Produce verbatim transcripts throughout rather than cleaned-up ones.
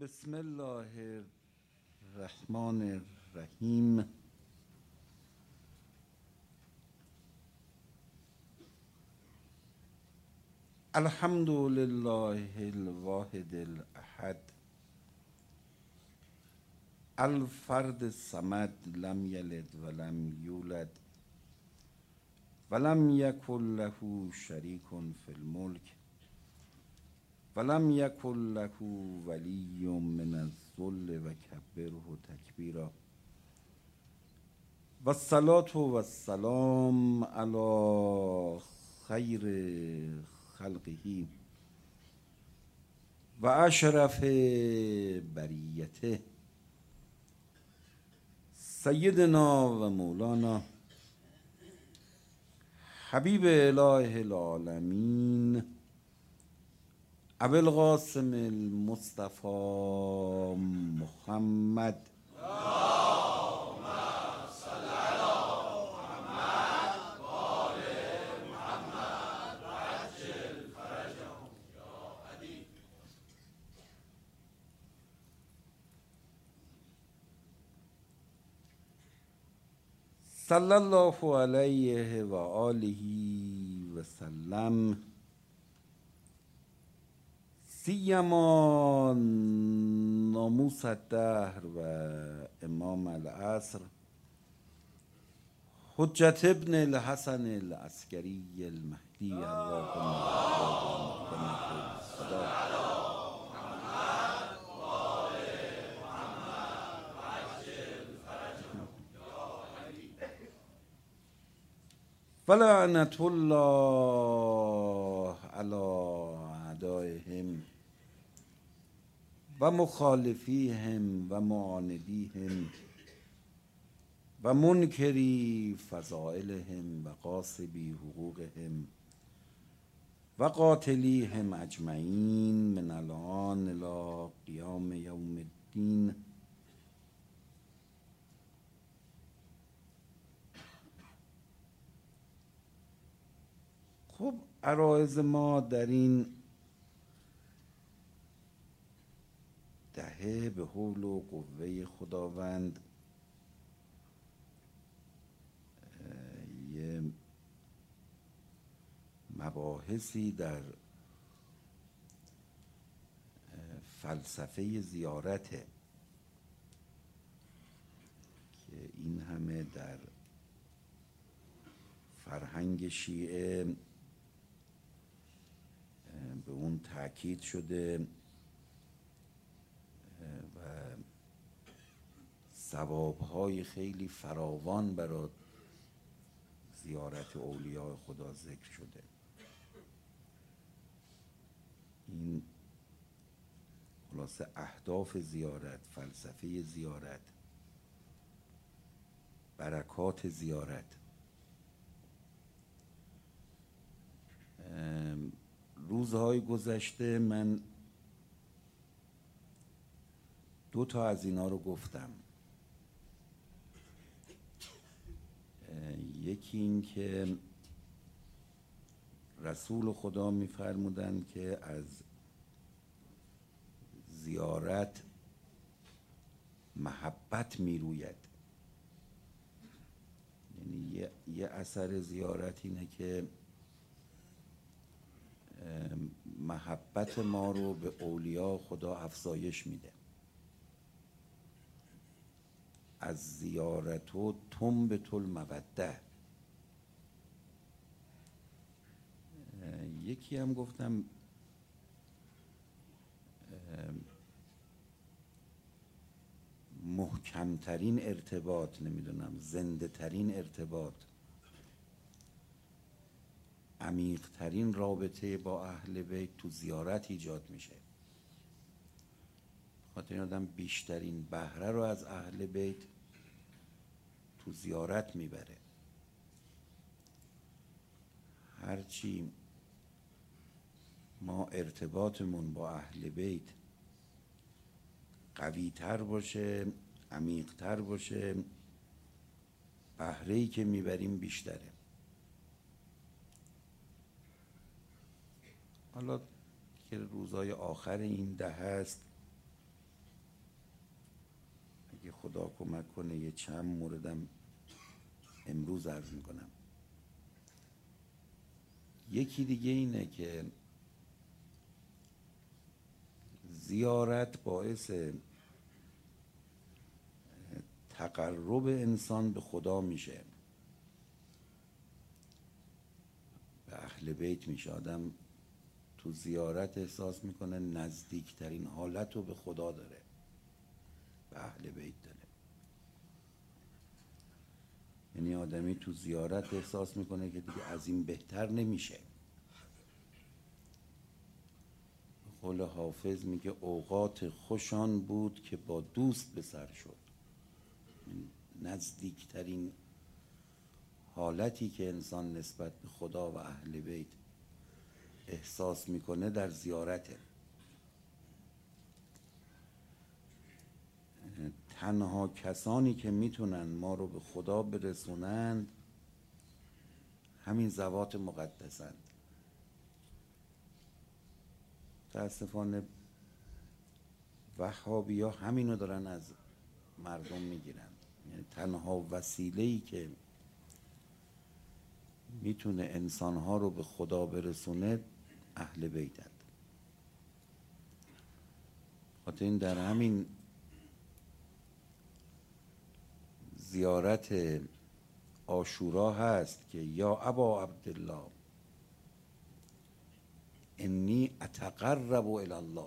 بسم الله الرحمن الرحیم. الحمد لله الواحد الاحد الفرد الصمد لم یلد ولم یولد ولم یکن له شریک فی الملک ولم یکن له ولی من الذل و کبره تکبیرا و الصلاة و السلام علی خیر خلقه و اشرف بریته سیدنا و مولانا حبیب اله العالمین ابو القاسم المصطفى محمد اللهم صل على محمد و آل محمد و عجل فرجهم یا علی. صلی الله علیه و آله و سلم. سیما ناموس الدهر و امام العصر حجت ابن الحسن العسکری المهدی اللهم فلعنة الله على اعدائهم و مخالفیهم و معاندیهم و منکری فضائلهم و غاصبی حقوقهم و قاتلیهم اجمعین من الان الی قیام یوم الدین. خب عرایض ما در این دهه به حول و قوه خداوند یه مباحثی در فلسفه زیارته که این همه در فرهنگ شیعه به اون تاکید شده و ثوابهای خیلی فراوان برای زیارت اولیاء خدا ذکر شده. این خلاصه اهداف زیارت، فلسفه زیارت، برکات زیارت. روزهای گذشته من دو تا از اینا رو گفتم. یکی این که رسول خدا می‌فرمودند که از زیارت محبت میروید. یعنی یه, یه اثر زیارت اینه که محبت ما رو به اولیاء خدا افزایش میده. از زیارت و تنبت الموده. یکی هم گفتم محکمترین ارتباط، نمیدونم زنده ترین ارتباط، عمیقترین رابطه با اهل بیت تو زیارت ایجاد میشه. خاطر این آدم بیشترین بهره رو از اهل بیت تو زیارت میبره. هرچی ما ارتباطمون با اهل بیت قوی تر باشه، عمیق تر باشه، بهره‌ای که میبریم بیشتره. حالا که روزهای آخر این دهه است اگه خدا کمک کنه یه چند موردم امروز عرض میکنم. یکی دیگه اینه که زیارت باعث تقرب انسان به خدا میشه، به اهل بیت میشه. آدم تو زیارت احساس میکنه نزدیکترین حالت رو به خدا داره، به اهل بیت داره. یعنی آدمی تو زیارت احساس میکنه که دیگه از این بهتر نمیشه. قول حافظ میگه اوقات خوشان بود که با دوست به سر شد. نزدیکترین حالتی که انسان نسبت به خدا و اهل بیت احساس میکنه در زیارته. تنها کسانی که میتونن ما رو به خدا برسونند همین ذوات مقدسند. متاسفانه وهابی ها همینو دارن از مردم میگیرن. یعنی تنها وسیله‌ای که میتونه انسانها رو به خدا برسونه اهل بیتند. خاطر این در همین زیارت عاشورا هست که یا ابا عبدالله انی اتقرب الی الله،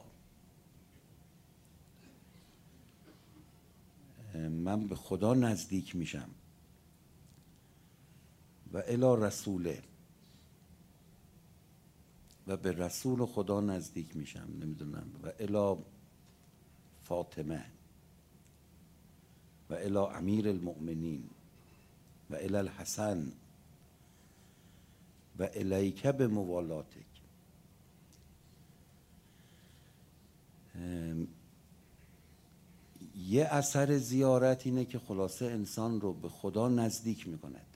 من به خدا نزدیک میشم، و الی رسوله، و به رسول خدا نزدیک میشم، نمیدونم، و الی فاطمه و الی امیر المؤمنین و الی الحسن و الیک بموالاتک. یه اثر زیارت اینه که خلاصه انسان رو به خدا نزدیک میکند.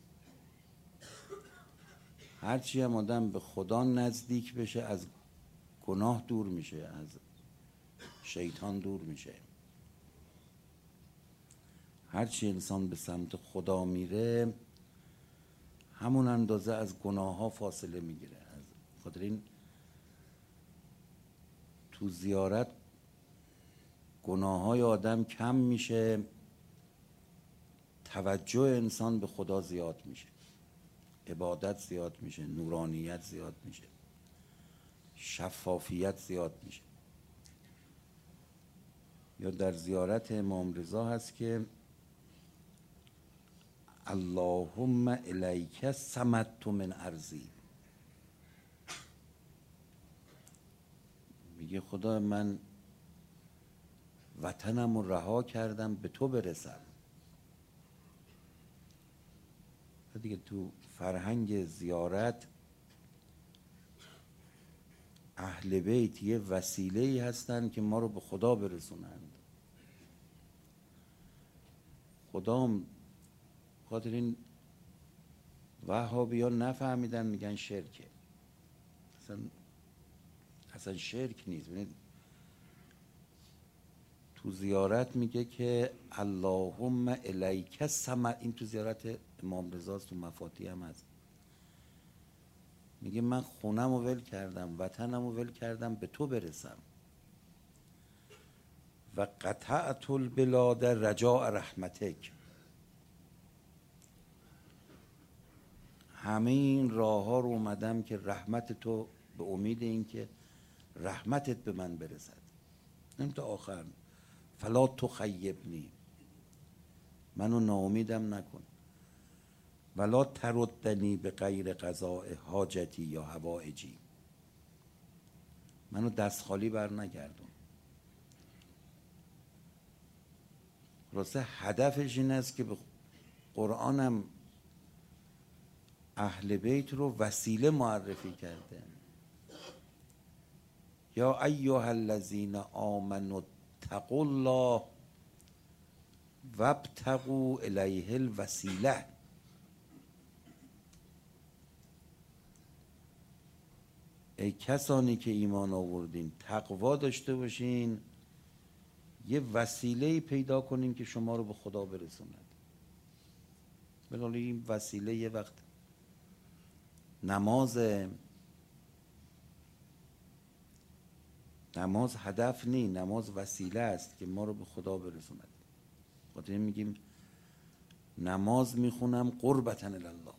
هرچی هم آدم به خدا نزدیک بشه از گناه دور میشه، از شیطان دور میشه. هرچی انسان به سمت خدا میره همون اندازه از گناه ها فاصله میگیره. از خاطر این تو زیارت گناه های آدم کم میشه، توجه انسان به خدا زیاد میشه، عبادت زیاد میشه، نورانیت زیاد میشه، شفافیت زیاد میشه. یا در زیارت امام رضا هست که اللهم الیک صمدت من ارضی، میگه خدا من وطنم رو رها کردم به تو برسم. دیگه تو فرهنگ زیارت اهل بیت یه وسیله‌ای هستن که ما رو به خدا برسونند. خدا خاطر این وهابی ها نفهمیدن، میگن شرکه. اصلا اصلا شرک نیست. تو زیارت میگه که اللهم الیک صمد، این تو زیارت امام رضا تو مفاتیح هم هست، میگه من خونم رو ول کردم، وطنم رو ول کردم به تو برسم. و قطعت البلاد رجاء رحمتک، همه این راه ها رو اومدم که رحمت تو، به امید این که رحمتت به من برسد. این تا آخر فلا تخیبنی، منو ناامیدم نکن، ولا تردنی به غیر قضاء حاجتی یا حوائجی، منو دست خالی بر نگردون. راسته هدفش این است که به قرآنم اهل بیت رو وسیله معرفی کرده. یا ایها الذین آمنوا اتقوا الله وابتغوا الیه الوسیله. ای کسانی که ایمان آوردین تقوا داشته باشین یه وسیله پیدا کنین که شما رو به خدا برسوند. بلکه این وسیله یه وقت نماز نماز هدف نی، نماز وسیله است که ما رو به خدا برسوند. خاطر میگیم نماز میخونم قربتاً الله.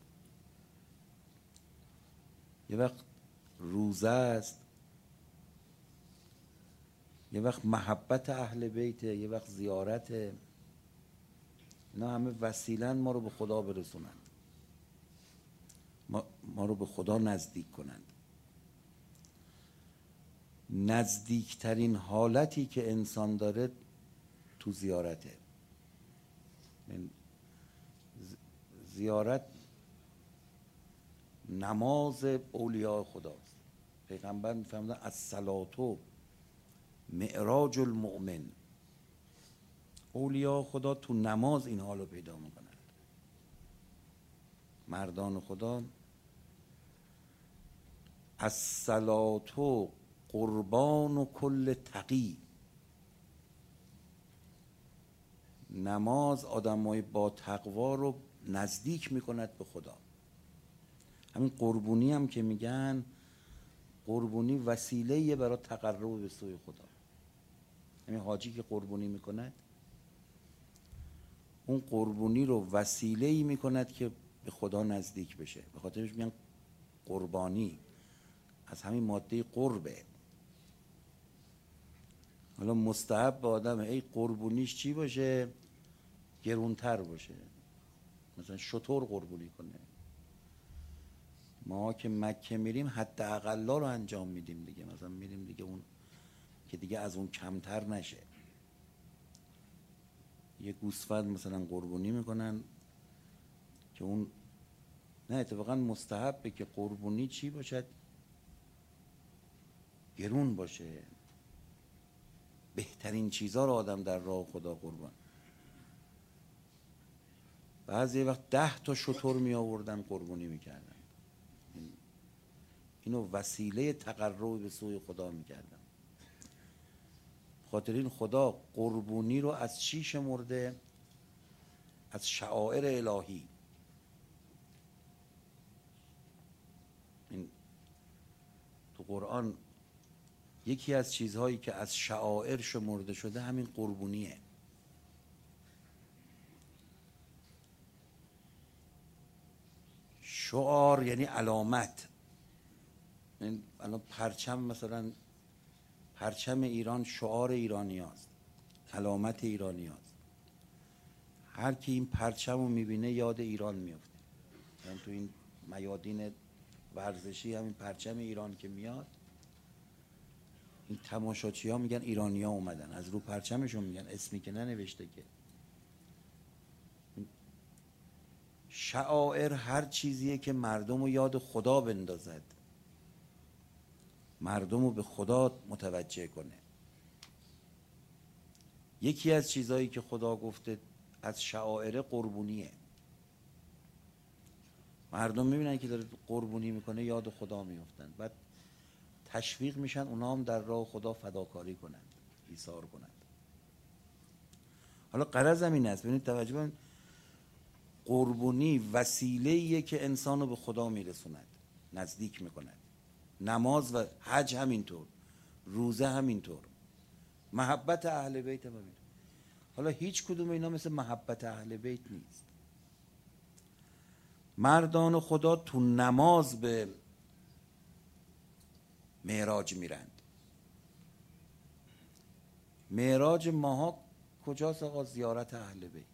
یه وقت روزه است، یه وقت محبت اهل بیته، یه وقت زیارته. اینا همه وسیلن ما رو به خدا برسونن، ما, ما رو به خدا نزدیک کنند. نزدیکترین حالتی که انسان داره تو زیارته. زیارت نماز اولیاء خداست. پیغمبر میفرمودن الصلاة معراج المؤمن. اولیاء خدا تو نماز این حالو پیدا میکنند. مردان خدا الصلاة قربان و کل تقی. نماز آدمای با تقوا رو نزدیک میکند به خدا. همین قربونی هم که میگن، قربونی وسیله‌ایه برای تقرب به سوی خدا. همین حاجی که قربونی میکند، اون قربونی رو وسیله‌ای میکند که به خدا نزدیک بشه. به خاطرش میگن قربانی، از همین ماده قربه. حالا مستحب به آدم ای قربونیش چی باشه؟ گرونتر باشه. مثلا شتر قربونی کنه. ما که مکه میریم حتی اقلا رو انجام میدیم دیگه. مثلا میریم دیگه اون که دیگه از اون کمتر نشه. یه گوسفند مثلا قربونی میکنن که اون نه، اتفاقا مستحبه که قربونی چی باشد؟ گرون باشه. بهترین چیزها رو آدم در راه خدا قربان. بعضی وقت ده تا شتر می آوردن قربونی میکردن. اینو وسیله تقرب به سوی خدا میکردن. خاطر این خدا قربونی رو از چی شمرده؟ از شعائر الهی. این تو قرآن یکی از چیزهایی که از شعائر شمرده شده همین قربونیه. شعار یعنی علامت. این الان پرچم، مثلا پرچم ایران شعار ایرانی هست، علامت ایرانی هست. هر کی این پرچم رو میبینه یاد ایران میفته. یعنی تو این میادین ورزشی همین پرچم ایران که میاد، این تماشاچی ها میگن ایرانی ها اومدن. از رو پرچمشون میگن، اسمی که ننوشته که. شعائر هر چیزیه که مردم رو یاد خدا بندازد، مردم رو به خدا متوجه کنه. یکی از چیزهایی که خدا گفته از شعائر قربونیه. مردم میبینن که داره قربونی میکنه یاد خدا میفتن، بعد تشویق میشن اونا هم در راه خدا فداکاری کنند، ایثار کنند. حالا غرض هم این است، ببینید توجه کنید، قربونی وسیله‌ایه که انسانو به خدا میرسوند، نزدیک میکند. نماز و حج همینطور، روزه همینطور، محبت اهل بیت هم همینطور. حالا هیچ کدوم اینا مثل محبت اهل بیت نیست. مردان خدا تو نماز به معراج میرند. معراج ماها کجاست آقا؟ زیارت اهل بیت.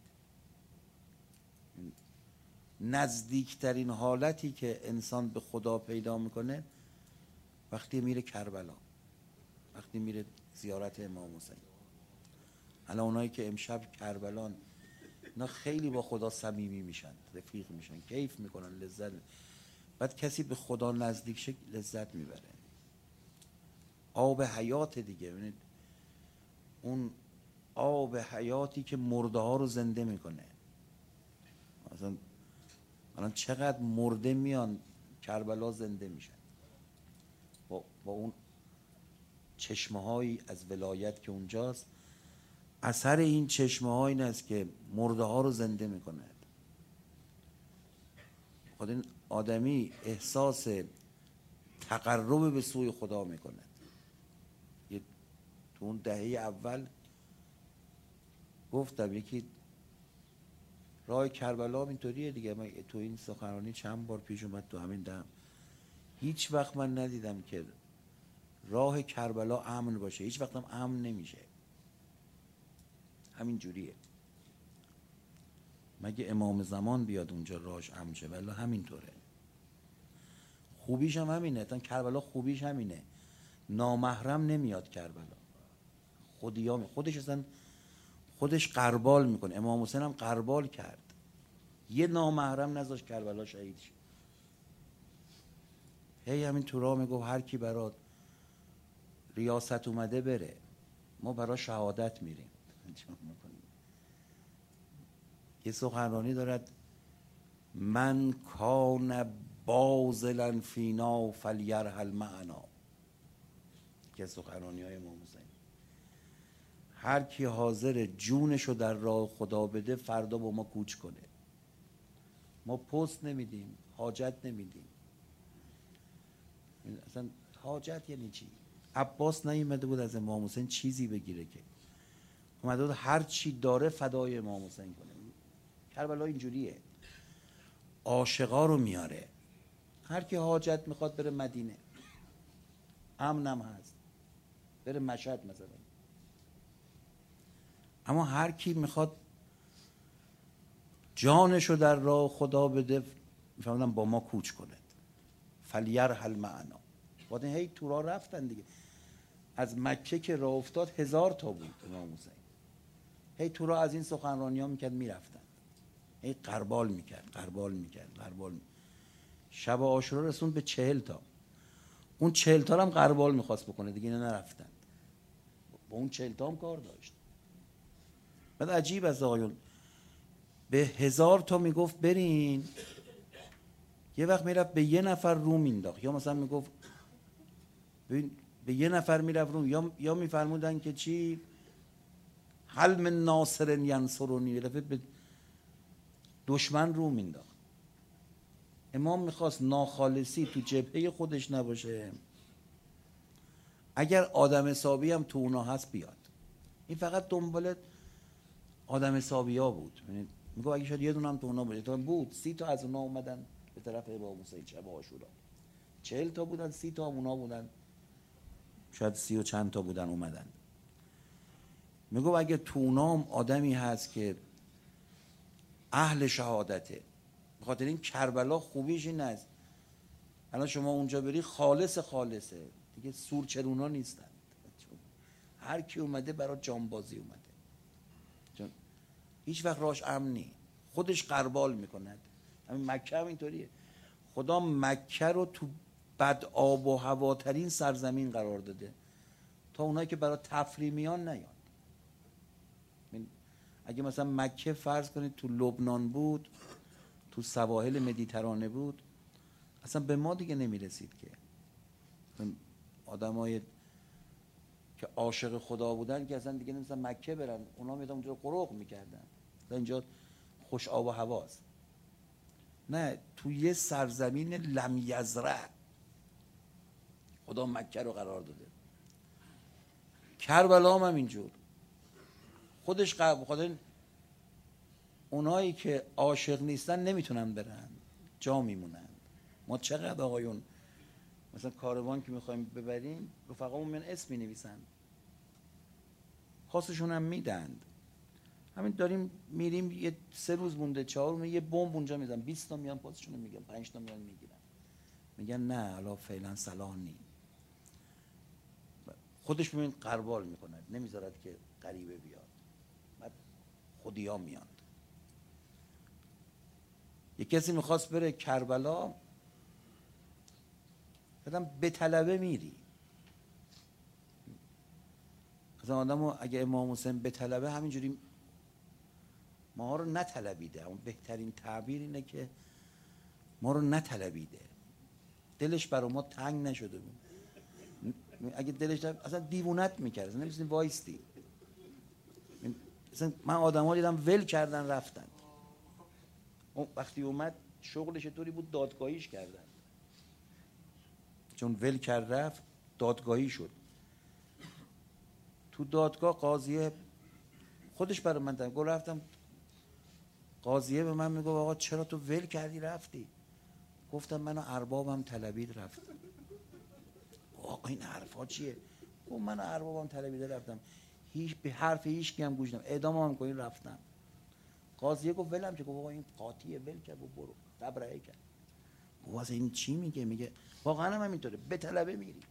نزدیکترین حالتی که انسان به خدا پیدا میکنه وقتی میره کربلا، وقتی میره زیارت امام حسین. الان اونایی که امشب کربلان، اینا خیلی با خدا صمیمی میشن، رفیق میشن، کیف میکنن، لذت. بعد کسی به خدا نزدیک شه لذت میبره. آب حیات دیگه. ببینید اون آب حیاتی که مرده ها رو زنده میکنه. مثلا الان چقدر مرده میان کربلا زنده میشن با, با اون چشمه هایی از ولایت که اونجاست. اثر این چشمه ها این است که مرده ها رو زنده میکند. خود این آدمی احساس تقرب به سوی خدا میکند. یه تو اون دهه اول گفتم یکی راه کربلا اینطوریه دیگه. من تو این سخنرانی چند بار پیش اومد تو همین دم، هیچ وقت من ندیدم که راه کربلا امن باشه، هیچ وقت هم امن نمیشه. همین جوریه. مگه امام زمان بیاد اونجا راهش امن شه؟ ولی همینطوره. خوبیش هم همینه. تا کربلا خوبیش همینه، نامحرم نمیاد کربلا. خودیام خودش اصلا خودش قربال میکنه. امام حسین هم قربال کرد، یه نامحرم نذاشت کربلا شهید شه. هی همین تو راه میگفت هر کی برات ریاست اومده بره، ما برای شهادت میریم. یه سخنرانی دارد، من کان باذلا فینا فلیرحل معنا، که سخنرانی های امام حسین. هر کی حاضر جونشو در راه خدا بده فردا با ما کوچ کنه. ما پست نمیدیم، حاجت نمیدیم. اصلا حاجت یعنی چی؟ عباس نیومده بود از امام حسین چیزی بگیره، که اومده بود هر چی داره فدای امام حسین کنه. کربلا اینجوریه، عاشقا رو میاره. هر کی حاجت میخواد بره مدینه، امنم هست، بره مشهد مثلا. اما هر کی میخواد جانشو در راه خدا بده میفهمدن با ما کوچ کند. فلیرحل معنا. بعد هی تو راه رفتن دیگه. از مکه که راه افتاد هزار تا بود امام حسین. هی تو راه از این سخنرانی ها میکرد میرفتن. هی قربال میکرد قربال میکرد قربال میکرد. شب عاشورا رسوند به چهل تا. اون چهل تا هم قربال میخواست بکنه دیگه، اینا نرفتن. با اون چهل تا هم کار داشت. بعد عجیب از آقایون، به هزار تا میگفت برین، یه وقت میرفت به یه نفر رو مینداخت. یا مثلا میگفت ببین به یه نفر میرفت رو، یا یا میفرمودن که چی، هل من ناصر ینصرنی، یه دفعه به دشمن رو مینداخت. امام میخواست ناخالصی تو جبهه خودش نباشه. اگر آدم حسابی هم تو اونا هست بیاد. این فقط دنبال آدم حسابی ها بود. میگه اگه شاید یه دونه هم تو اونا بود، بود سی تا از اونا اومدن به طرف امام حسین شب عاشورا. چهل تا بودن، سی تا هم اونا بودن، شاید سی و چند تا بودن اومدن. میگه اگه تو اونا هم آدمی هست که اهل شهادته، بخاطر این کربلا خوبیش این است الان شما اونجا بری خالص خالصه دیگه، سورچرونا نیستن. هر کی اومده برای جانبازی اومده، چون هیچ وقت راش امنی، خودش قربال میکند. همین مکه هم اینطوریه. خدا مکه رو تو بد آب و هواترین سرزمین قرار داده تا اونایی که برای تفریح میان نیان. اگه مثلا مکه فرض کنید تو لبنان بود، تو سواحل مدیترانه بود، اصلا به ما دیگه نمیرسید که. آدمای که عاشق خدا بودن که اصلا دیگه نمی‌تونن مکه برن، اونا میادن اونجا قرق میکردن. اینجا خوش آب و هواست. نه، تو یه سرزمین لم یزرع خدا مکه رو قرار داده. کربلا هم اینجور خودش قرب خدا. اونایی که عاشق نیستن نمیتونن برن، جا میمونن. ما چقدر آقایون مثلا کاروان که میخوایم ببریم رفقامون من اسم مینویسن، خواستشون هم میدند. همین داریم میریم یه سه روز مونده، چهار روز یه بمب اونجا میزنن، بیست تا میان پاسشون رو میگن، پنج تا میان میگیرن، میگن نه حالا فعلا صلاح نی. خودش ببین قربال میکند، نمیذارد که غریبه بیاد. بعد خودیا میان. یه کسی میخواست بره کربلا، بدم به طلبه میری. مثلا آدمو اگه امام حسین به طلبه همینجوری ما رو نطلبیده، اون بهترین تعبیر اینه که ما رو نطلبیده، دلش برای ما تنگ نشده بود. اگه دلش اصلا دیوونت میکرد، اصلا نمی‌تونی وایستی. مثلا من آدم‌ها دیدم ول کردن رفتن. اون وقتی اومد شغلش طوری بود دادگاهیش کردن، چون ول کرد رفت دادگاهی شد. تو دادگاه قاضیه خودش برای من گفت، رفتم قاضیه به من میگه آقا چرا تو ول کردی رفتی؟ گفتم منو اربابم طلبید رفتم. آقا این حرفا چیه؟ گفت منو اربابم طلبید رفتم، هیچ به حرف هیچ کی هم گوش ندادم، اعدامم کنین رفتم. قاضیه گفت ولم چه؟ گفت آقا این قاطیه ول کرد و برو تبرئه کرد. گفت واسه این چی میگه؟ میگه واقعا هم همینطوره، به طلبه میری.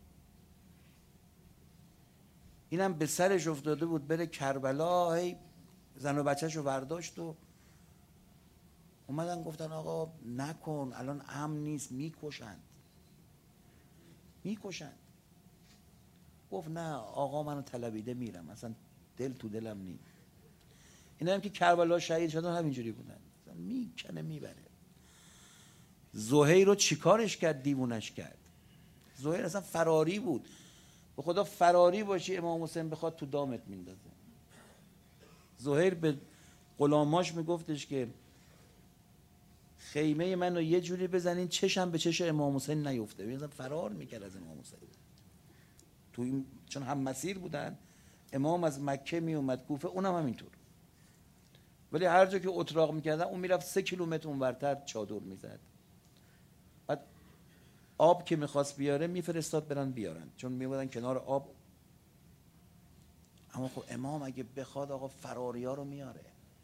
اینم به سرش افتاده بود بره کربلا، هی زن و بچه‌شو برداشت و اومدن گفتن آقا نکن الان امن نیست، میکشند میکشند. گفت نه آقا منو طلبیده میرم، اصلا دل تو دلم نیست. اینا هم که کربلا شهید شدن همینجوری بودن، میکنه میبره. زهیر رو چیکارش کرد؟ دیوونش کرد. زهیر اصلا فراری بود. به خدا فراری باشی امام حسین بخواد تو دامت میندازه. زهیر به غلاماش میگفتش که خیمه منو یه جوری بزنین چشم به چش امام حسین نیفته. مثلا فرار میکرد از امام حسین. تو این چون هم مسیر بودن، امام از مکه میومد کوفه، اونم همینطور. ولی هر جا که اتراق میکردن اون میرفت سه کیلومتر اونورتر چادر میزد. بعد آب که میخواست بیاره میفرستاد برن بیارن، چون میبودن کنار آب. اما خب امام اگه بخواد آقا فراری ها رو میاره.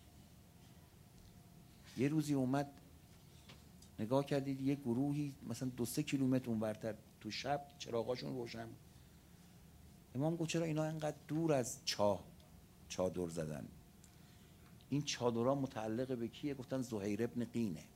یه روزی اومد نگاه کردید یه گروهی مثلا دو سه کیلومتر اونورتر تو شب چراغاشون روشن. امام گفت چرا اینا اینقدر دور از چاه چادر زدن؟ این چادرها متعلق به کیه؟ گفتن زهیر ابن قینه.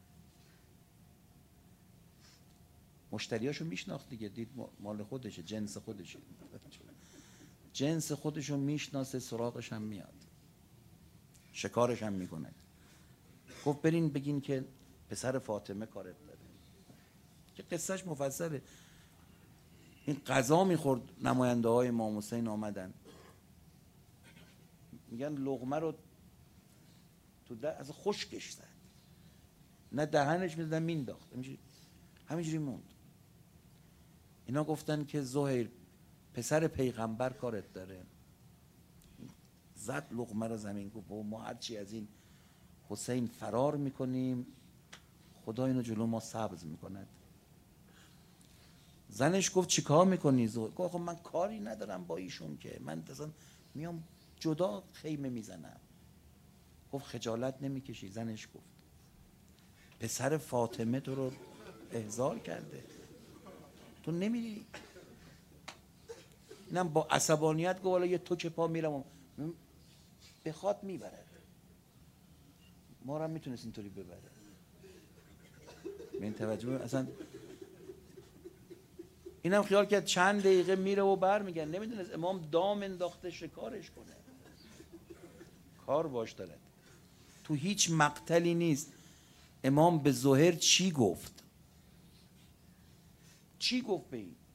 مشتریاشو میشناخت دیگه، دید مال خودشه، جنس خودشه، جنس خودشو میشناسه، سراغش هم میاد، شکارش هم میکنه. گفت برین بگین که پسر فاطمه کارت داره، که قصهش مفصله. این غذا میخورد، نماینده های امام حسین آمدن، میگن لقمه رو تو در از خشکش زد، نه دهنش میدادن مینداخت، همینجوری موند. اینا گفتن که زهیر پسر پیغمبر کارت داره. زد لقمه رو زمین، گفت ما هرچی از این حسین فرار میکنیم خدا اینو جلو ما سبز میکند. زنش گفت چیکار میکنی زهیر؟ گفت خب من کاری ندارم با ایشون که، من اصلا میام جدا خیمه میزنم. گفت خجالت نمیکشی؟ زنش گفت پسر فاطمه تو رو احضار کرده، تو نمیری؟ اینم با عصبانیت گفت والا یه توک پا میرم، بخواد میبرد. ما رو هم میتونست اینطوری ببره. به این توجه اصلا اینم خیال کرد چند دقیقه میره و بر میگن، نمیدونست امام دام انداخته شکارش کنه، کار باش دارد. تو هیچ مقتلی نیست امام به زهیر چی گفت، چی گفت به این،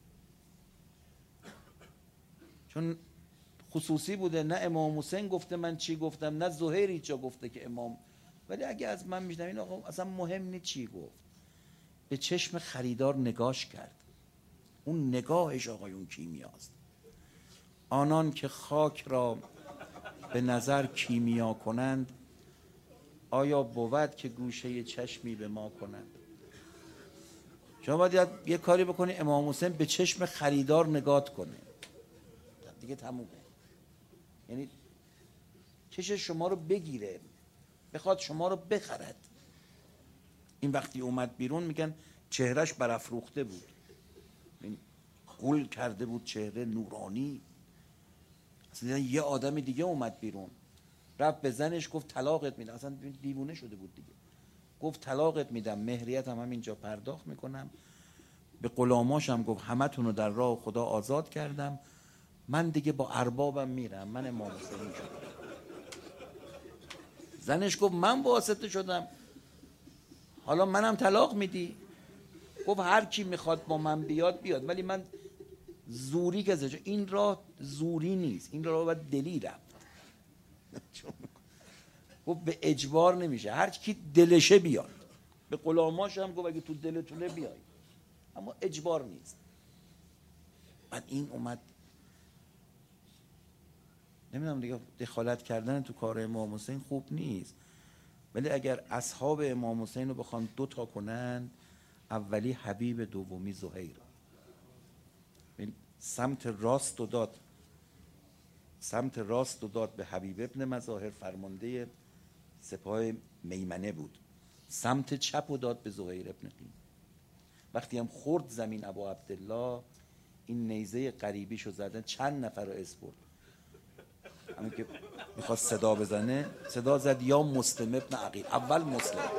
چون خصوصی بوده. نه امام حسین گفته من چی گفتم، نه زهیر هیچ جا گفته که امام. ولی اگه از من میشنوین آقا اصلا مهم نیست چی گفت. به چشم خریدار نگاش کرد، اون نگاهش آقایون کیمیاست. آنان که خاک را به نظر کیمیا کنند، آیا بود که گوشه چشمی به ما کنند؟ شما باید یه کاری بکنی امام حسین به چشم خریدار نگات کنه، دیگه تمومه. یعنی چشم شما رو بگیره، بخواد شما رو بخرد. این وقتی اومد بیرون میگن چهرش برافروخته بود، این گل کرده بود، چهره نورانی. اصلا یه آدم دیگه اومد بیرون، رفت به زنش گفت طلاقت میدم. اصلا دیوونه شده بود دیگه. گفت طلاقت میدم، مهریت هم همینجا پرداخت میکنم. به غلاماشم گفت همه تونو در راه خدا آزاد کردم، من دیگه با اربابم میرم، من امام حسین شدم. زنش گفت من واسطه شدم، حالا منم طلاق میدی؟ گفت هر کی میخواد با من بیاد بیاد، ولی من زوری که زجا. این راه زوری نیست، این راه باید دلی رفت. گفت به اجبار نمیشه، هر کی دلشه بیاد. به غلاماش هم گفت اگه تو دلتونه بیای، اما اجبار نیست. بعد این اومد، نمیدونم دیگه، دخالت کردن تو کار امام حسین خوب نیست، ولی اگر اصحاب امام حسین رو بخوان دو تا کنن، اولی حبیب، دومی زهیر. سمت راست رو داد، سمت راست رو داد به حبیب ابن مظاهر، فرمانده سپاه میمنه بود. سمت چپ رو داد به زهیر ابن قیم. وقتی هم خورد زمین ابا عبدالله، این نیزه غریبیشو زدن، چند نفر رو اسپرد. همین که میخواست صدا بزنه، صدا زد یا مسلم ابن عقیل. اول مسلم،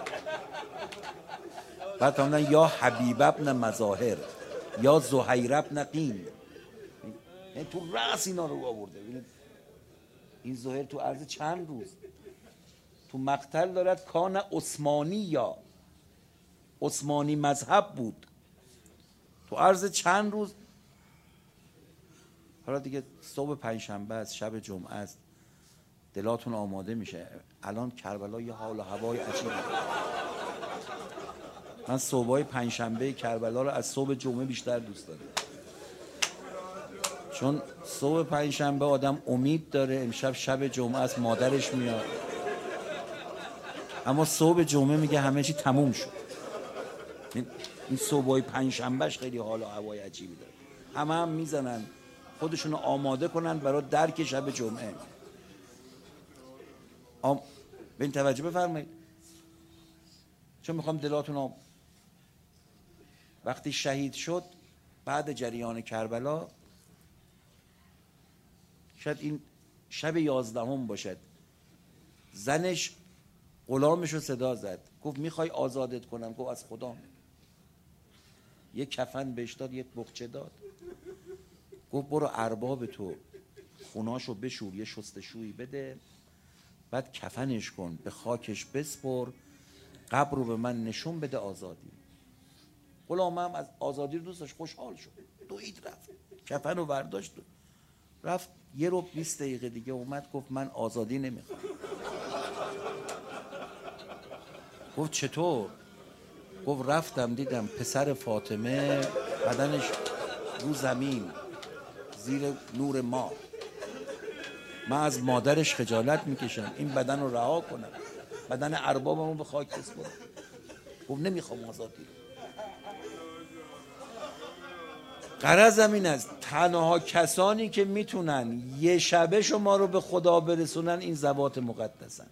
بعد فرمودن یا حبیب ابن مظاهر، یا زهیر ابن قیم. یعنی تو رأس اینا رو آورده. این زهیر تو عرض چند روز تو مقتل دارد کان عثمانی، یا عثمانی مذهب بود، تو عرض چند روز. حالا دیگه صبح پنجشنبه است، شب جمعه است، دلاتون آماده میشه. الان کربلا یه حال و هوای عجیبه. من صبحای پنجشنبه کربلا رو از صبح جمعه بیشتر دوست دارم، چون صبح پنجشنبه آدم امید داره امشب شب جمعه است، مادرش میاد، اما صبح جمعه میگه همه چی تموم شد. این صبحای پنجشنبهش خیلی حال و هوای عجیبی داره. همه هم میزنن خودشونو آماده کنن برای درک شب جمعه. آم... به این توجه بفرمایید، چون میخوام دلاتون آم... وقتی شهید شد بعد جریان کربلا، شاید این شب یازدهم باشد، زنش غلامش رو صدا زد، گفت میخوای آزادت کنم؟ گفت از خدا. یک کفن بهش داد، یک بقچه داد، گفت برو ارباب تو خوناشو بشور، یه شستشویی بده، بعد کفنش کن، به خاکش بسپر، قبر رو به من نشون بده، آزادی. غلام هم از آزادی رو دوست داشت، خوشحال شد، دوید رفت، کفن رو برداشت رفت. یه رو بیست دقیقه دیگه اومد، گفت من آزادی نمیخوام. گفت چطور؟ گفت رفتم دیدم پسر فاطمه بدنش رو زمین زیر نور ما، من از مادرش خجالت میکشم، این بدن رو رها کنم، بدن اربابمو به خاک بسپرم. گفت نمیخوام آزادی. غرضم این است تنها کسانی که میتونن یه شبه شما رو به خدا برسونن این ذوات مقدسن.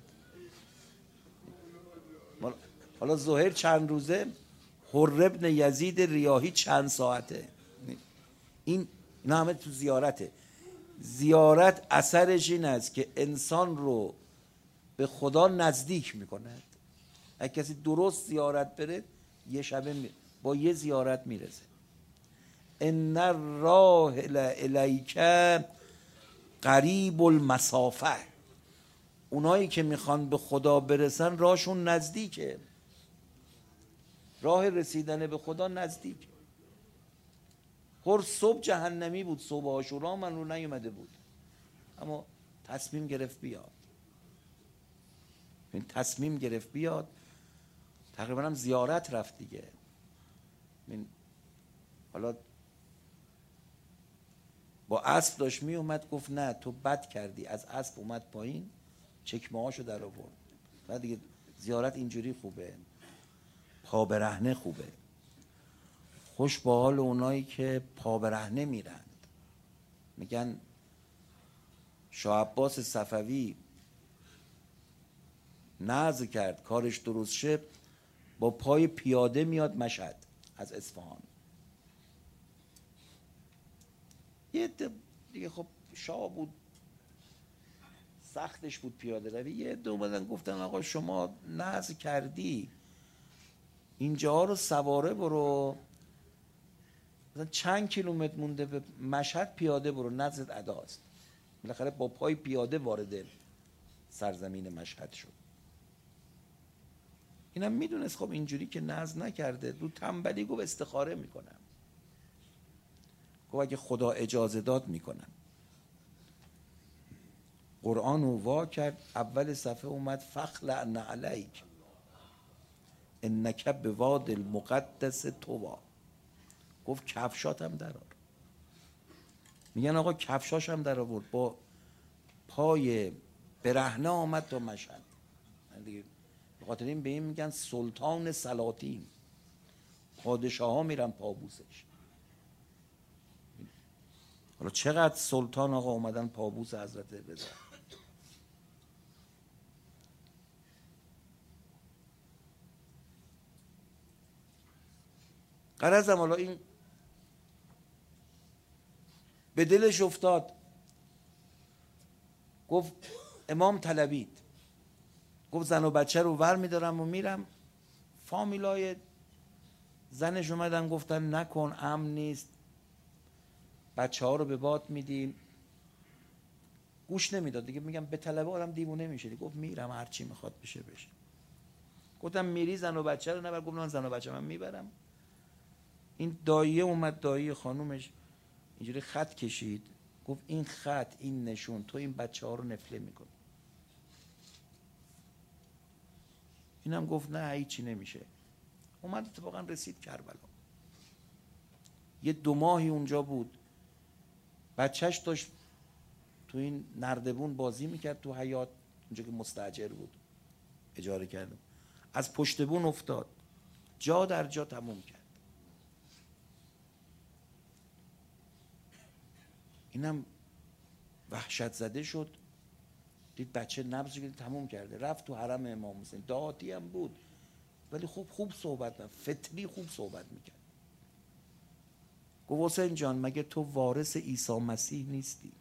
حالا زهیر چند روزه، حر ابن یزید ریاحی چند ساعته. این اینا همه تو زیارته. زیارت اثرش این است که انسان رو به خدا نزدیک میکند. اگه کسی درست زیارت بره یه شبه می... با یه زیارت میرسه. ان الراحل الیک قریب المسافه. اونایی که میخوان به خدا برسن راهشون نزدیکه، راه رسیدن به خدا نزدیک. هر صبح جهنمی بود، صبح عاشورا من رو نیومده بود، اما تصمیم گرفت بیاد. این تصمیم گرفت بیاد، تقریبا هم زیارت رفت دیگه. این حالا با اسب داشت می اومد، گفت نه تو بد کردی، از اسب اومد پایین، چکمه هاشو در آورد. بعد دیگه زیارت اینجوری خوبه، پا برهنه خوبه. خوش با حال اونایی که پا برهنه میرند. میگن شاه عباس صفوی نذر کرد کارش درست شه، با پای پیاده میاد مشهد از اصفهان. یه دیگه خب شاه بود، سختش بود پیاده روی. یه دو اومدن گفتن آقا شما نذر کردی اینجا رو سواره برو، مثلا چند کیلومتر مونده به مشهد پیاده برو، نذرت اداست. بالاخره با پای پیاده وارد سرزمین مشهد شد. اینم میدونست خب اینجوری که نذر نکرده، دو تنبلی گفت استخاره میکنم. گفت اگه خدا اجازه داد میکنم. قرآن رو وا کرد، اول صفحه اومد فخلع علیک انک بواد المقدس طوی. گفت کفشاتم درار. میگن آقا کفشاش هم در آورد، با پای برهنه آمد تا مشهد. به خاطر این به این میگن سلطان سلاطین، پادشاه ها میرن پابوسش. حالا چقدر سلطان آقا اومدن پابوس حضرت رضا. غرضم حالا این به دلش افتاد، گفت امام طلبید، گفت زن و بچه رو ور میدارم و میرم. فامیلای زنش اومدن گفتن نکن، امن نیست، بچه ها رو به باد میدیم. گوش نمیداد دیگه. میگم به طلبه آدم دیوونه میشه. گفت میرم هر چی میخواد بشه بشه. گفتم میری زن و بچه رو نبر؟ گفت من زن و بچه من میبرم. این داییه اومد، دایی خانومش اینجوری خط کشید، گفت این خط، این نشون، تو این بچه ها رو نفله میکنی. اینم گفت نه هیچی نمیشه. اومد اتفاقا رسید کربلا. یه دو ماهی اونجا بود. بچهش داشت تو این نردبون بازی میکرد تو حیاط، اونجا که مستاجر بود اجاره کردم. از پشت بون افتاد، جا در جا تموم کرد. اینم وحشت زده شد، دید بچه نبض رو تموم کرده. رفت تو حرم امام حسین. دهاتی هم بود ولی خوب خوب صحبت می‌کرد، فطری خوب صحبت میکرد. گفت حسین جان مگه تو وارث عیسی مسیح نیستی؟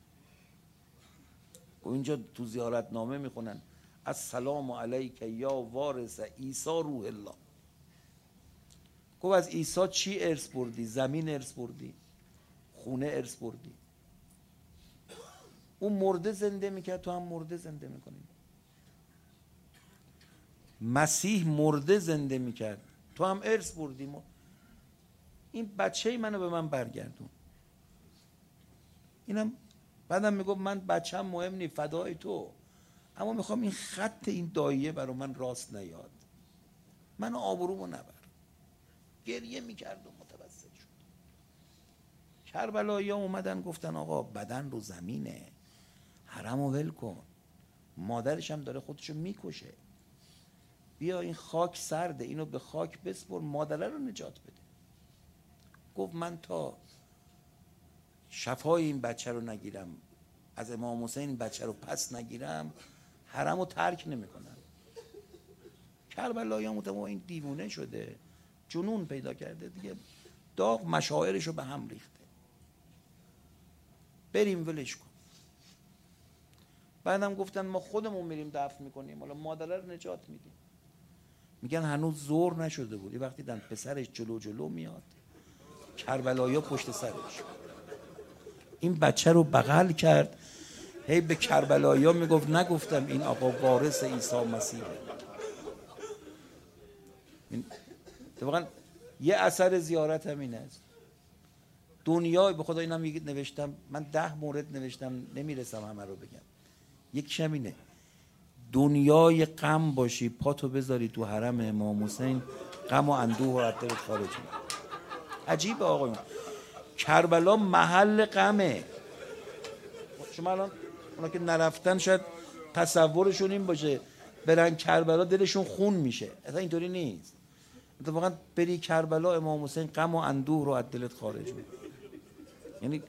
و اینجا تو زیارت نامه میخونن السلام علیک یا وارث عیسی روح الله. گفت از عیسی چی ارث بردی؟ زمین ارث بردی، خونه ارث بردی. اون مرده زنده میکرد، تو هم مرده زنده میکنی. مسیح مرده زنده میکرد، تو هم ارث بردی. این بچه منو به من برگردون. اینم بعدم میگفت من بچه‌م مهم نی، فدای تو، اما میخوام این خط این داییه برای من راست نیاد، منو آبرومو نبر. گریه میکرد و متوسل شد. کربلایی ها اومدن گفتن آقا بدن رو زمینه، حرمو ول کن، مادرش هم داره خودشو میکشه، بیا این خاک سرده، اینو به خاک بسپر، مادره رو نجات بده. گفت من تا شفای این بچه رو نگیرم، از امام حسین این بچه رو پس نگیرم، حرمو ترک نمیکنم. کربلایی ها متوجه این دیوونه شده، جنون پیدا کرده دیگه، داغ مشاعرش رو به هم ریخته. بریم ولش کن. بعدم گفتن ما خودمون میریم دفن میکنیم، حالا مادره رو نجات میدیم. میگن هنوز زور نشده بود، وقتی دن پسرش جلو جلو میاد، کربلایی ها پشت سرش، این بچه رو بغل کرد، هی به کربلایی ها میگفت نگفتم این آقا وارث عیسی مسیحه. واقعا یه اثر زیارت هم این است. دنیا به خدا اینم نوشتم، من ده مورد نوشتم نمیرسم همه رو بگم. یک همینه، دنیای غم باشی پاتو بذاری تو حرم امام حسین، غم و اندوه و عطرت خارج میاد. عجیبه آقایون، کربلا محل غمه. شما الان اونا که نرفتن شاید تصورشون این باشه برن کربلا دلشون خون میشه، اصلا اینطوری نیست. اتفاقا بری کربلا امام حسین غم و اندوه رو از دلت خارج میده. یعنی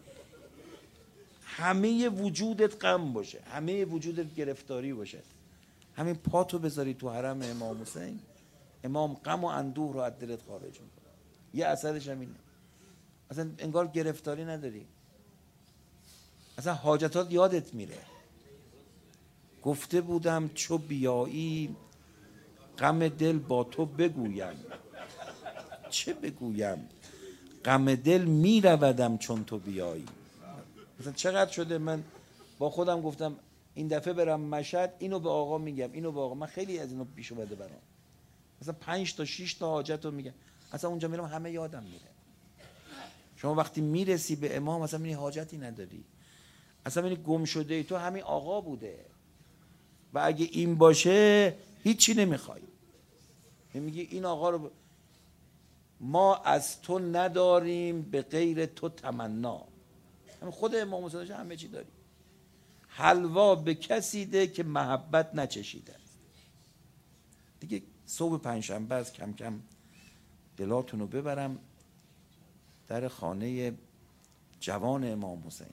همه وجودت غم باشه، همه وجودت گرفتاری باشه، همین پاتو بذاری تو حرم امام حسین، امام غم و اندوه رو از دلت خارج میکنه. یه اثرش هم اینه، اصلا انگار گرفتاری نداری، اصلا حاجتات یادت میره. گفته بودم چو بیایی غم دل با تو بگویم، چه بگویم غم دل میرودم چون تو بیایی. مثلا چقدر شده من با خودم گفتم این دفعه برم مشهد اینو به آقا میگم، اینو به آقا، من خیلی از اینو پیش اومده برام، مثلا پنج تا شش تا حاجت رو میگم، اصلا اونجا میرم همه یادم میره. شما وقتی میرسی به امام مثلا میگی حاجتی نداری، اصلا این گم شده ای تو همین آقا بوده و اگه این باشه هیچی نمیخوای. میگی این آقا رو ب... ما از تو نداریم به غیر تو تمنا. خود امام حسین همه چی داری. حلوا به کسی ده که محبت نچشیده است. دیگه صبح پنجشنبه از کم کم دلاتون رو ببرم در خانه جوان امام حسین.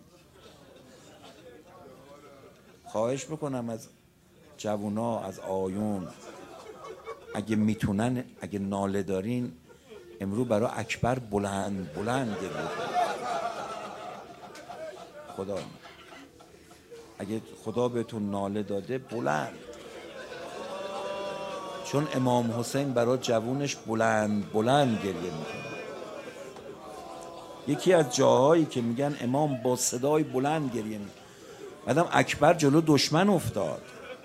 خواهش بکنم از جوونا، از آیون، اگه میتونن، اگه ناله دارین امرو برای اکبر بلند بلند گریه کنید. خدا اگه خدا بهتون ناله داده بلند، چون امام حسین برای جوونش بلند بلند گریه میکنه. یکی از جاهایی که میگن امام با صدای بلند گریه میکنه، بعدم اکبر جلو دشمن افتاد.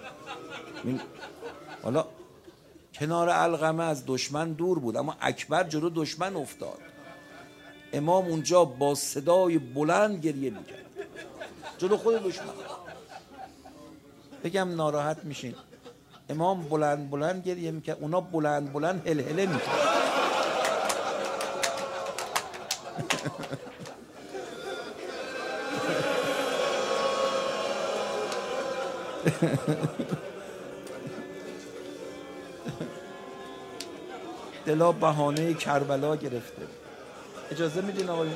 حالا کنار علقمه از دشمن دور بود، اما اکبر جلو دشمن افتاد. امام اونجا با صدای بلند گریه میکرد جلو خود دشمن. بگم ناراحت میشین، امام بلند بلند گریه میکرد، اونا بلند بلند هلهله میکرد. دلا بهانه کربلا گرفته. اجازه میدین آقای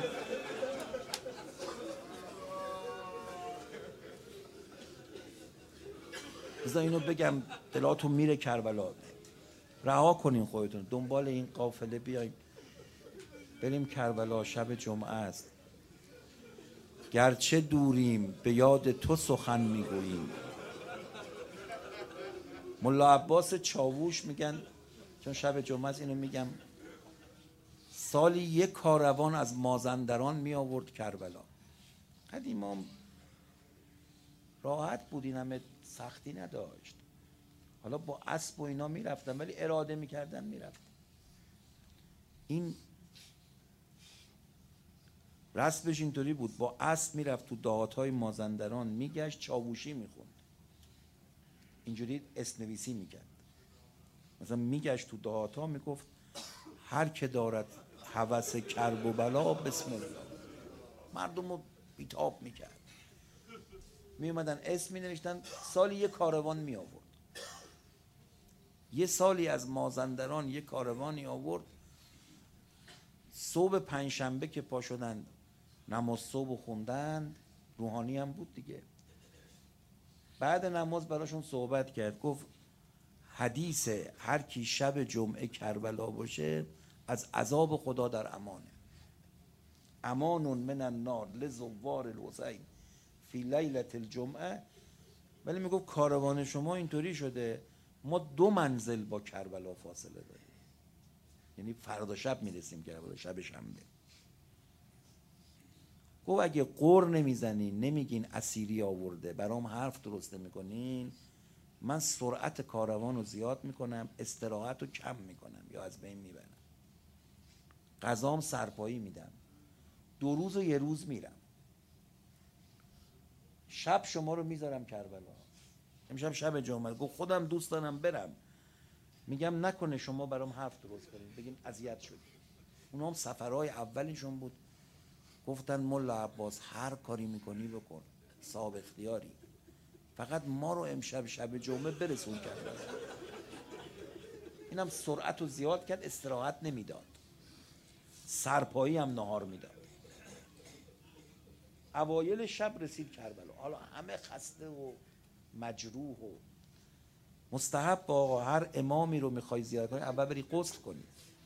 بذار اینو بگم، دلاتون میره کربلا. رها کنین خودتون، دنبال این قافله بیاین بریم کربلا. شب جمعه است، گرچه دوریم به یاد تو سخن میگوییم. ملا عباس چاووش میگن، چون شب جمعه است اینو میگم، سالی یک کاروان از مازندران می آورد کربلا. قدیما راحت بود، این همه سختی نداشت. حالا با اسب و اینا می رفتن، ولی اراده می کردن می رفتن. این رسمش اینطوری بود، با اسب می رفت تو دهات‌های مازندران، می گشت چاووشی می خوند، اینجوری اسمنویسی می کرد. مثلا می گشت تو دهات‌ها می گفت هر که دارد هوس کرب و بلا بسم الله. مردم رو بیتاب می کرد. می اومدن اسم می نوشتن، سالی یه کاروان می آورد. یه سالی از مازندران یه کاروانی آورد. صبح پنجشنبه که پا شدن نماز صبح خوندن، روحانی هم بود دیگه، بعد نماز براشون صحبت کرد. گفت حدیث هر کی شب جمعه کربلا باشه از عذاب خدا در امانه. امان من النار لزوار الحسین فی لیلة الجمعه. ولی میگفت کاروان شما اینطوری شده، ما دو منزل با کربلا فاصله داریم، یعنی فردا شب میرسیم کربلا، شب شنبه. گفت اگه قر نمیزنین، نمیگین اسیری آورده، برام حرف درست نمیکنین، من سرعت کاروان رو زیاد میکنم، استراحت رو کم میکنم یا از بین میبرم. غذام سرپایی میدم، دو روز و یه روز میرم، شب شما رو میذارم کربلا. امشب شب جمعه. گفت خودم دوست دارم برم، میگم نکنه شما برام حرف درست کنین بگین اذیت شدی. اونا هم سفرهای اولشون بود. گفتن ملا عباس هر کاری میکنی بکن، صاحب اختیاری، فقط ما رو امشب شب جمعه برسون کربلا. اینم سرعت رو زیاد کرد، استراحت نمیداد، سرپایی هم نهار میداد. اوایل شب رسید کربلا، حالا همه خسته و مجروح و مستحب با آقا هر امامی رو میخوای زیارت کنی اول بری غسل کنی.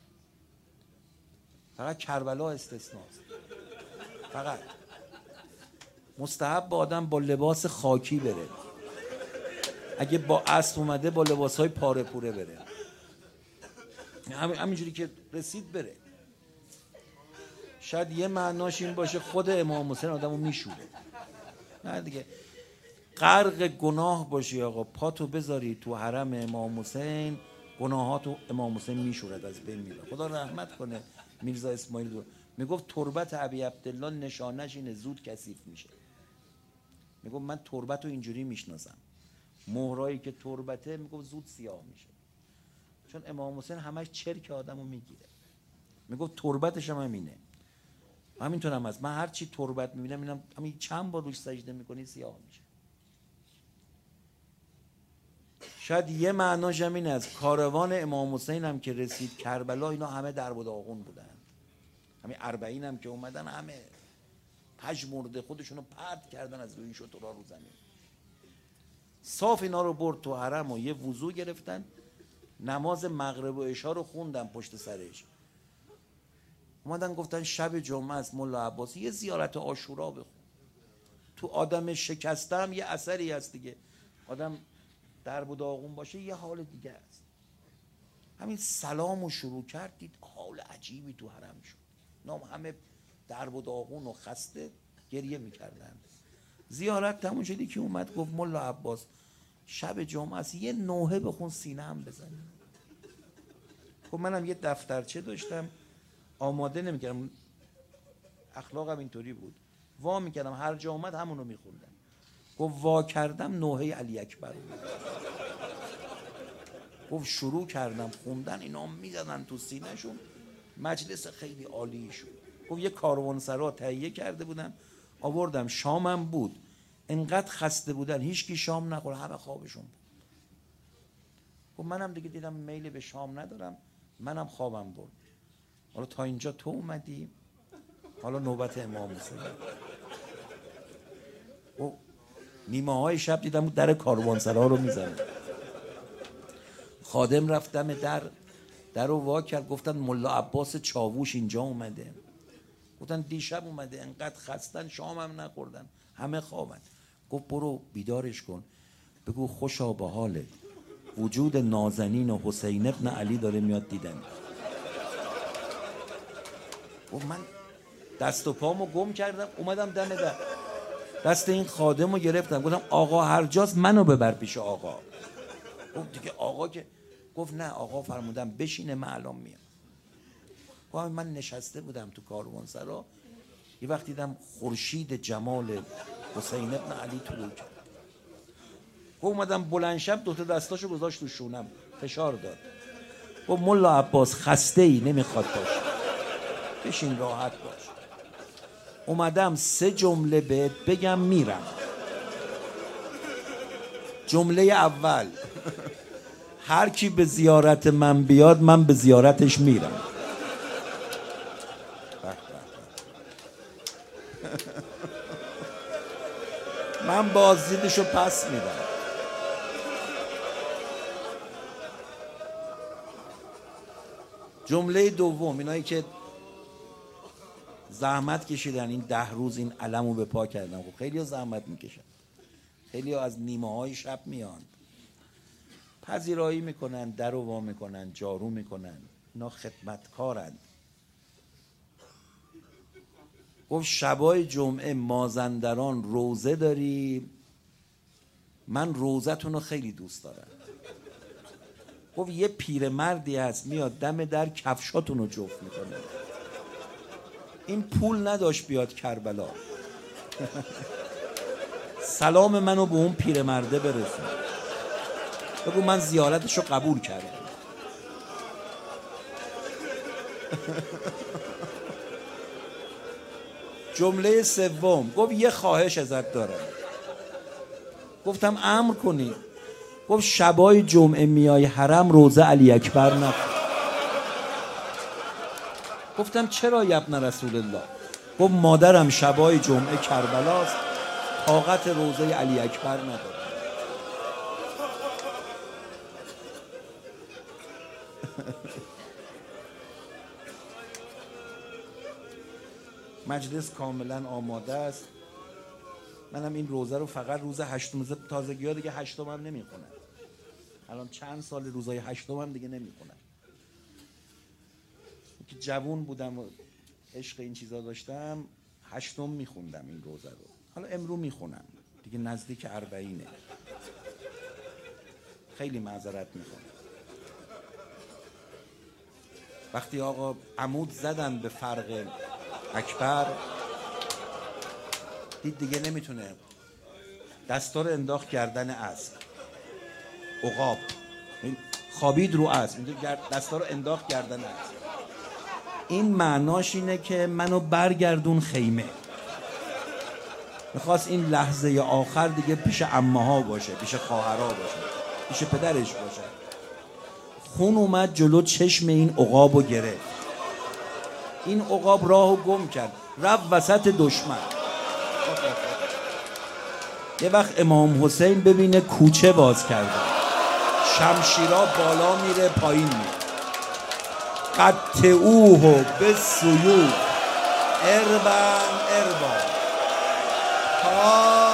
فقط کربلا استثناست. فقط مستحب با آدم با لباس خاکی بره، اگه با اسب اومده با لباسهای پاره پوره بره، همینجوری که رسید بره. شاید یه معناش این باشه خود امام حسین آدمو میشوره. نه دیگه، غرق گناه باشی آقا، پاتو بذاری تو حرم امام حسین، گناهاتو امام حسین میشورد، از بین میره. خدا رحمت کنه میرزا اسماعیل دور میگفت تربت ابی عبدالله نشانش اینه، زود کثیف میشه. میگفت من تربت رو اینجوری میشناسم، مهرایی که تربته میگفت زود سیاه میشه، چون امام حسین همش چرک آدمو میگیره. میگفت تربتش هم همینه، همینطور هم هست. من هر چی تربت میبینم میبینم همین چند بار روش سجده میکنی سیاه میشه. شاید یه معناش هم اینه، از کاروان امام حسین هم که رسید کربلا اینا همه درب و داغون بودن، همین اربعین هم که اومدن همه پژمرده خودشونو پرت کردن از روی شترها رو زمین. صاف اینا رو برد تو حرم و یه وضو گرفتن، نماز مغرب و عشا رو خوندن پشت سرش. اومدن گفتن شب جمعه است مولا عباس یه زیارت عاشورا بخون. تو آدم شکسته هم یه اثری هست دیگه، آدم درب و داغون باشه یه حال دیگه است. همین سلام رو شروع کرد، دید حال عجیبی تو حرم شد، نام همه درب و داغون و خسته گریه میکردن. زیارت تموم شدی که اومد گفت مولا عباس شب جمعه است یه نوحه بخون سینه هم بزنی. خب منم یه دفترچه داشتم آماده نمیکردم، اخلاقم اینطوری بود، وا میکردم هر جا اومد همونو میخوندم. گفت وا کردم نوحه علی اکبر بود. گفت شروع کردم خوندن، اینا میزدن تو سینه شون، مجلس خیلی عالی شد. گفت یه کاروانسرا تهیه کرده بودن آوردم، شامم بود، انقدر خسته بودن هیچکی شام نخوره، همه خوابشون بود. گفت منم دیگه دیدم میل به شام ندارم، منم خوابم برد. حالا تا اینجا تو اومدی، حالا نوبت امام حسین. و نیمه های شب دیدم در کاروانسرا رو میزنه. خادم رفت دم در در رو وا کرد، گفتن ملا عباس چاووش اینجا اومده. گفتن دیشب اومده، انقدر خستن شام هم نخوردن، همه خوابن. گفت برو بیدارش کن، بگو خوشا به حالت، وجود نازنین و حسین ابن علی داره میاد دیدن. گفت من دست و پامو گم کردم اومدم دم در، دست این خادم رو گرفتم گفتم آقا هر جاست منو ببر پیش آقا. گفت دیگه آقا که، گفت نه آقا فرمودم بشینه من الان میام. گفت من نشسته بودم تو کاروانسرا، یه وقت دیدم خورشید جمال حسین ابن علی طلوع کرد. گفت اومدم بلند شب دو تا دستاشو گذاشت تو شونم فشار داد. گفت مولا عباس خسته ای نمیخواد باشه، بشین راحت باش. اومدم سه جمله بهت بگم میرم. جمله اول هر کی به زیارت من بیاد من به زیارتش میرم. من بازدیدشو پس میدم. جمله دوم اینایی که زحمت کشیدن این ده روز این علمو به پا کردن، خب خیلی ها زحمت میکشن، خیلی ها از نیمه های شب میان پذیرایی میکنن، در رو وا میکنن، جارو میکنن، اینا خدمتکارن. گفت شبای جمعه مازندران روزه داری، من روزتون رو خیلی دوست دارم. گفت یه پیرمردی هست میاد دم در کفشاتون رو جفت میکنه، این پول نداشت بیاد کربلا، سلام منو به اون پیرمرده برسون، بگو من زیارتش رو قبول کردم. جمله سوم گفت یه خواهش ازت دارم. گفتم امر کنی. گفت شبای جمعه میای حرم روزه علی اکبر نخون. گفتم چرا یا ابن رسول الله؟ گفت مادرم شبای جمعه کربلاست، طاقت روزه علی اکبر نداره. مجلس کاملا آماده است. منم این روزه رو فقط روز هشتم، تازگی ها دیگه هشتم هم نمیخونن، الان چند سال روزای هشتم هم دیگه نمیخونن. که جوون بودم و عشق این چیزا داشتم هشتم میخوندم این روزه رو، حالا امرو میخونم دیگه نزدیک اربعینه، خیلی معذرت میخوام. وقتی آقا عمود زدن به فرق اکبر، دید دیگه نمیتونه دستا رو انداخت گردن اسب، عقاب خوابید رو اسب، دستا رو انداخت گردن اسب. این معناش اینه که منو برگردون خیمه. میخواست این لحظه آخر دیگه پیش عمه‌ها باشه، پیش خواهرها باشه، پیش پدرش باشه. خون اومد جلو چشم این عقابو گرفت. این عقاب راهو گم کرد، رفت وسط دشمن. یه وقت امام حسین ببینه کوچه باز کرده، شمشیرها بالا میره پایین میره. قطعوه بالسیوف اربا اربا.